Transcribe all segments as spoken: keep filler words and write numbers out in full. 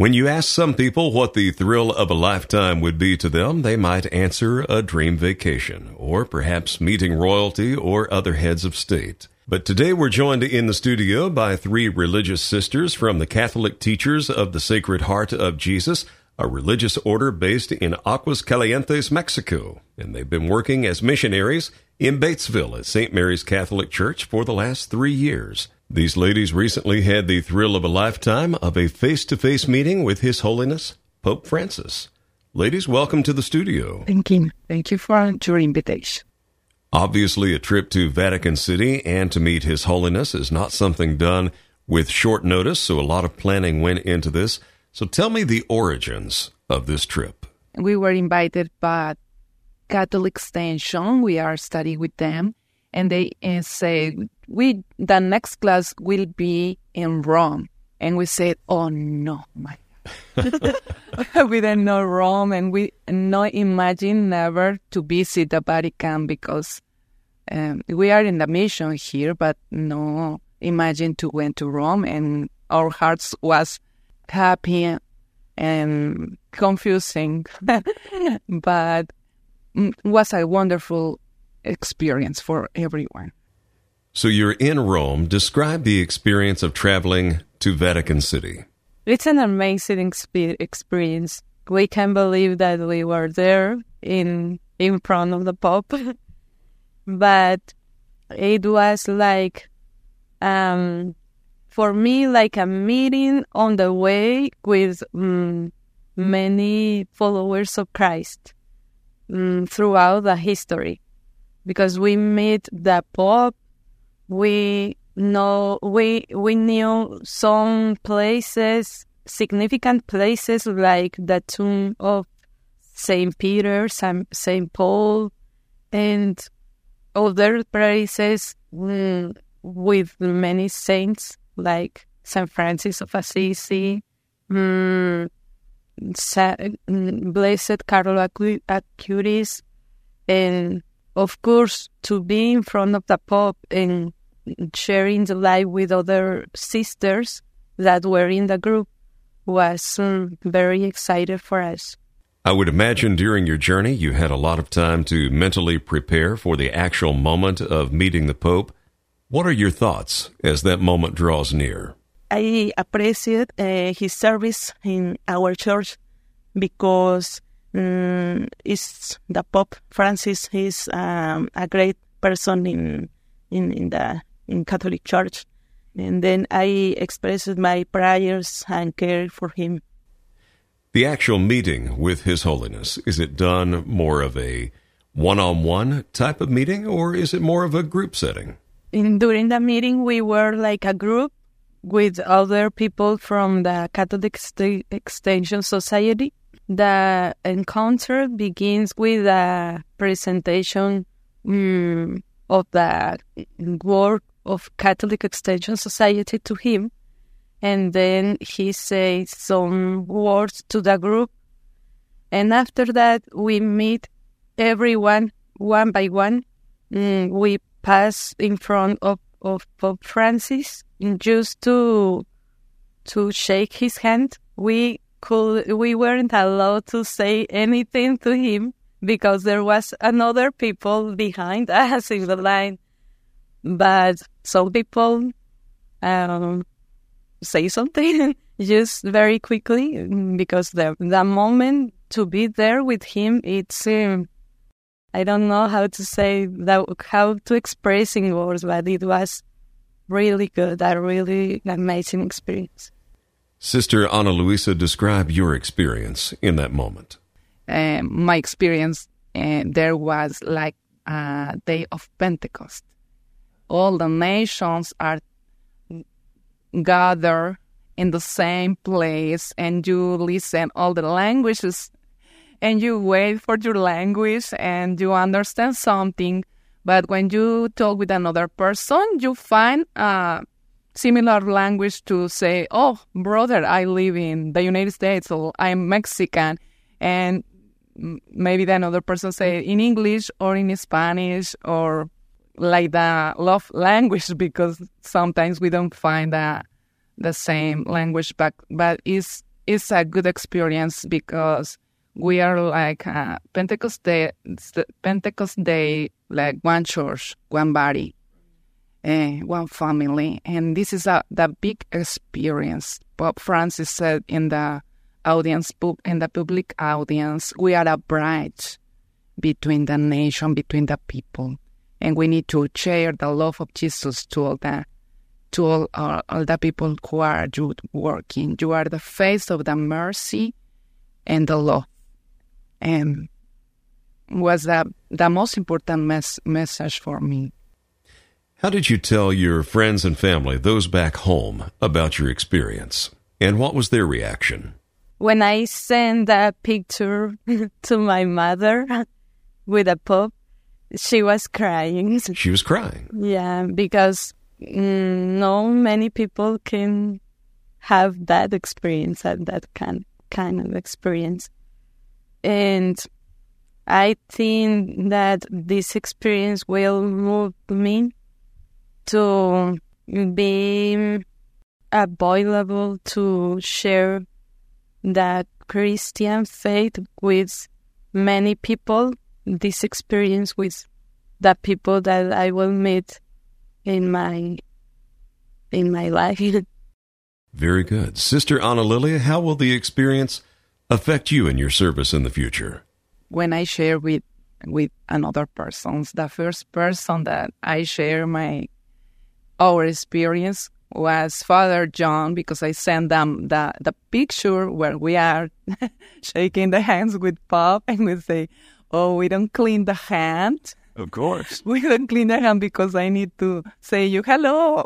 When you ask some people what the thrill of a lifetime would be to them, they might answer a dream vacation, or perhaps meeting royalty or other heads of state. But today we're joined in the studio by three religious sisters from the Catholic Teachers of the Sacred Heart of Jesus, a religious order based in Aguas Calientes, Mexico. And they've been working as missionaries in Batesville at Saint Mary's Catholic Church for the last three years. These ladies recently had the thrill of a lifetime of a face-to-face meeting with His Holiness Pope Francis. Ladies, welcome to the studio. Thank you. Thank you for your invitation. Obviously, a trip to Vatican City and to meet His Holiness is not something done with short notice, so a lot of planning went into this. So tell me the origins of this trip. We were invited by Catholic Extension. We are studying with them. And they uh, say, we the next class will be in Rome. And we said, oh, no, my God. We didn't know Rome, and we not imagine never to visit the Vatican because um, we are in the mission here, but no imagine to went to Rome, and our hearts was happy and confusing, but it was a wonderful experience for everyone. So you're in Rome. Describe the experience of traveling to Vatican City. It's an amazing exp- experience. We can't believe that we were there in in front of the Pope. But it was like, um, for me, like a meeting on the way with um, many followers of Christ um, throughout the history. Because we meet the Pope, we know we we knew some places, significant places like the tomb of Saint Peter, Saint Paul, and other places mm, with many saints like Saint Francis of Assisi, mm, Sa- Blessed Carlo Acutis, and of course, to be in front of the Pope and sharing the life with other sisters that were in the group was um, very exciting for us. I would imagine during your journey you had a lot of time to mentally prepare for the actual moment of meeting the Pope. What are your thoughts as that moment draws near? I appreciate uh, his service in our church because um, is the Pope Francis is um, a great person in in in the in Catholic Church, and then I expressed my prayers and care for him. The actual meeting with His Holiness, is it done more of a one-on-one type of meeting, or is it more of a group setting? In, during the meeting, we were like a group with other people from the Catholic St- Extension Society. The encounter begins with a presentation um, of the work of Catholic Extension Society to him, and then he says some words to the group, and after that we meet everyone one by one. Um, we pass in front of, of Pope Francis just to to shake his hand. We could we weren't allowed to say anything to him because there was another people behind us in the line. But some people um, say something just very quickly because the the moment to be there with him, it's um, I don't know how to say that, how to express in words, but it was really good, a really amazing experience. Sister Ana Luisa, describe your experience in that moment. Uh, my experience uh, there was like a day of Pentecost. All the nations are gathered in the same place, and you listen all the languages, and you wait for your language, and you understand something. But when you talk with another person, you find a similar language to say, oh, brother, I live in the United States, or I'm Mexican. And maybe the another person say in English or in Spanish, or like the love language, because sometimes we don't find the, the same language, but, but it's it's a good experience because we are like uh, Pentecost Day, Pentecost Day, like one church, one body, uh, one family, and this is a the big experience. Pope Francis said in the audience, in the public audience, we are a bridge between the nation, between the people, and we need to share the love of Jesus to all the to all, all, all the people who are working. You are the face of the mercy and the love. And was the, the most important mes- message for me. How did you tell your friends and family, those back home, about your experience? And what was their reaction? When I sent that picture to my mother with a Pope, she was crying. She was crying? Yeah, because mm, no many people can have that experience, have that kind, kind of experience. And I think that this experience will move me to be available to share the Christian faith with many people, this experience with the people that I will meet in my in my life. Very good. Sister Ana Lilia, how will the experience affect you in your service in the future? When I share with with another person, the first person that I share my our experience was Father John, because I sent them the, the picture where we are shaking the hands with Pope, and we say, oh, we don't clean the hand. Of course. We don't clean the hand because I need to say you hello.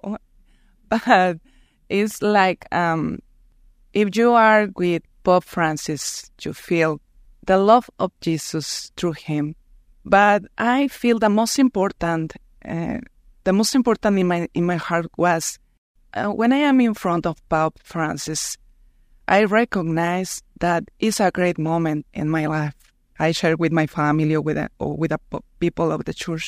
But it's like um, if you are with Pope Francis, you feel the love of Jesus through him. But I feel the most important, uh, the most important in my in my heart was uh, when I am in front of Pope Francis, I recognize that it's a great moment in my life. I share with my family or with a, or with the people of the church.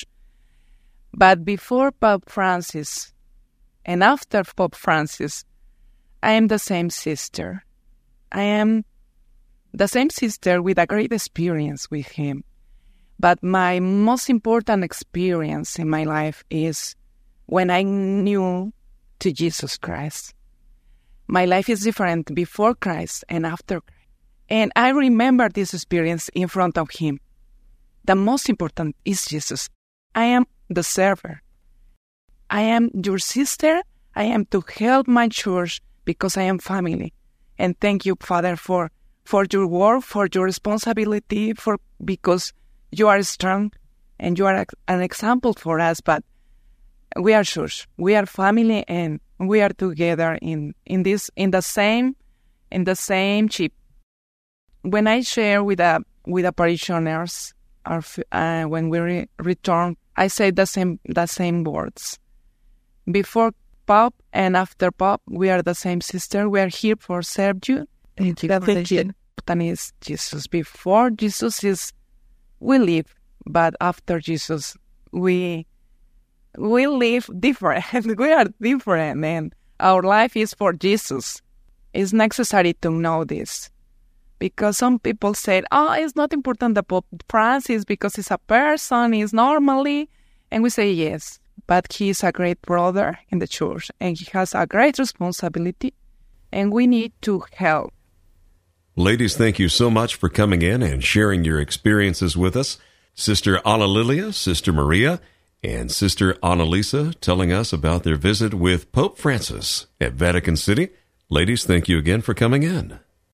But before Pope Francis and after Pope Francis, I am the same sister. I am the same sister with a great experience with him. But my most important experience in my life is when I knew to Jesus Christ. My life is different before Christ and after Christ. And I remember this experience in front of him. The most important is Jesus. I am the server. I am your sister. I am to help my church because I am family. And thank you, Father, for, for your work, for your responsibility, for because you are strong and you are an example for us. But we are church. We are family, and we are together in, in this in the same in the same ship. When I share with the with the parishioners, our, uh, when we re- return, I say the same the same words. Before Pope and after Pope, we are the same sister. We are here for serve you. Thank you. The thing is Jesus. Before Jesus is we live, but after Jesus we we live different. We are different, and our life is for Jesus. It's necessary to know this. Because some people said, oh, it's not important the Pope Francis because he's a person, he's normally. And we say, yes, but he is a great brother in the church and he has a great responsibility and we need to help. Ladies, thank you so much for coming in and sharing your experiences with us. Sister Ana Lilia, Sister Maria, and Sister Annalisa telling us about their visit with Pope Francis at Vatican City. Ladies, thank you again for coming in.